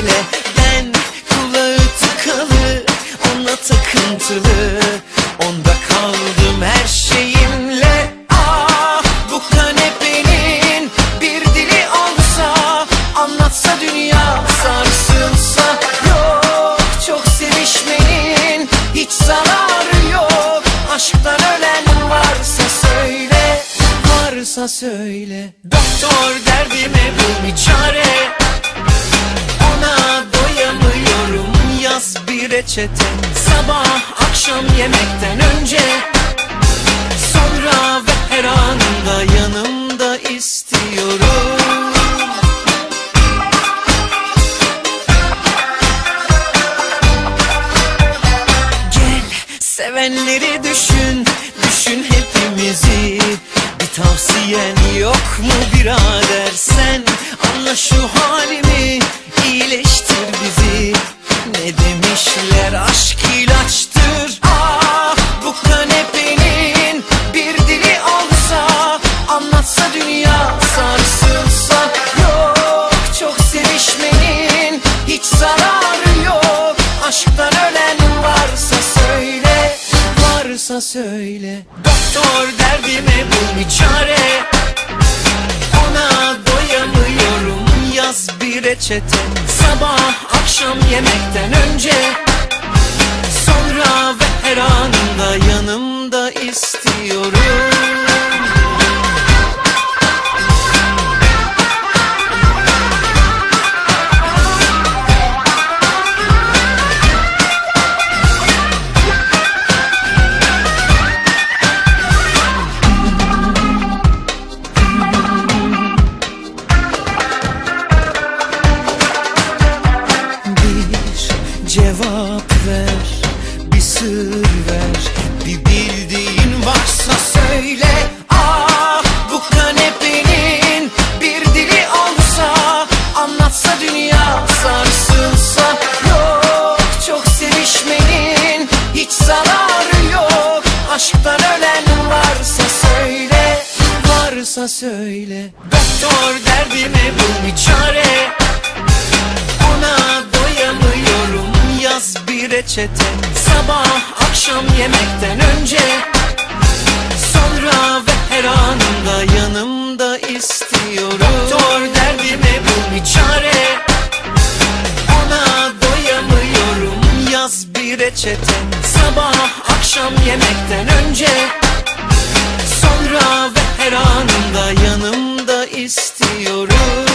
söyle. Ben kulağı tıkalı, ona takıntılı, onda kaldım her şeyimle. Ah, bu kanepenin bir dili olsa, anlatsa dünya sarsılsa. Yok, çok sevişmenin hiç zararı yok. Aşktan ölen varsa söyle, varsa söyle. Doktor, derdime bul bir çare, ona doyamıyorum, yaz bir reçete. Sabah akşam yemekten önce, sonra ve her anda yanımda istiyorum. Gel, sevenleri düşün, düşün hepimizi. Bir tavsiyen yok mu birader, sen anla şu halimi, iyileştir bizi. Ne demişler, aşk ilaçtır. Ah, bu kanepenin bir dili olsa, anlatsa dünya sarsılsa. Yok, çok sevişmenin hiç zararı yok. Aşktan ölen varsa söyle, varsa söyle. Doktor, derdime bul bir çare, ona doyamıyorum, yaz bir reçete. Sabah akşam yemekten önce, sonra ve her anda yanımda istiyorum. Cevap ver, bir sır ver, bir bildiğin varsa söyle. Ah, bu kanepenin bir dili olsa, anlatsa dünya sarsılsa. Yok, çok sevişmenin hiç zararı yok. Aşktan ölen varsa söyle, varsa söyle. Doktor, derdime bul bir çare, ona doyamıyorum, yaz bir reçete. Sabah akşam yemekten önce, sonra ve her anda yanımda istiyorum. Doktor, derdime bul bir çare, ona doyamıyorum, yaz bir reçete. Sabah akşam yemekten önce, sonra ve her anda yanımda istiyorum.